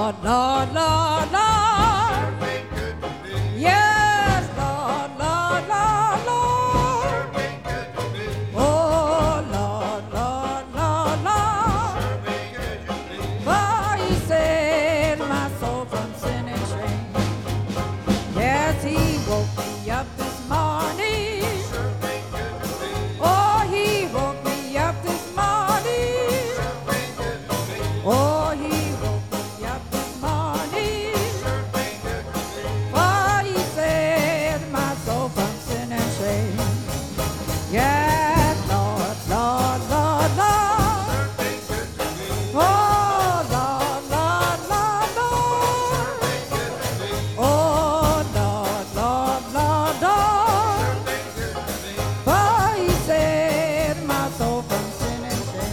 Lord, Lord, Lord. been good to me. Yes, Lord, Lord, Lord, Lord. Been good to me. Oh, Lord, Lord, Lord, Lord. Been good to me. For he saved my soul from sin and shame. Yes, he woke me up this morning. Been good to me. Oh, he woke me up this morning. Been good to me. Oh, he woke me up this morning. Been good to me. For he saved my soul from sin and shame. Yes, Lord, Lord, Lord, Lord. Been good to me. Oh, Lord, Lord, Lord, Lord. Been good to me. Oh, Lord, Lord, Lord, Lord. Been good to me. For he saved my soul from sin and shame.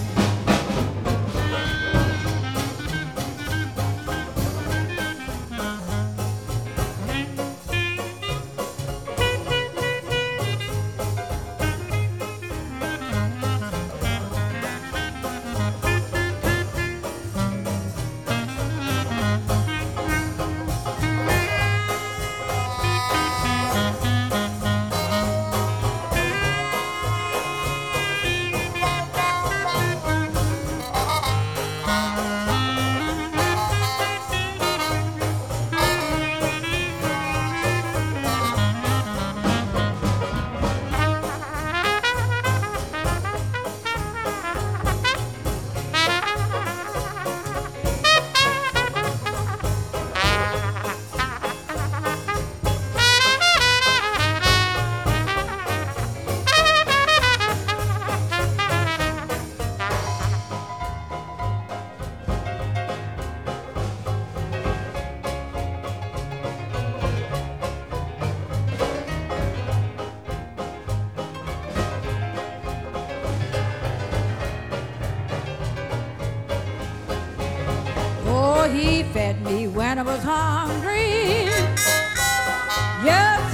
Oh, he fed me when I was hungry. Yes,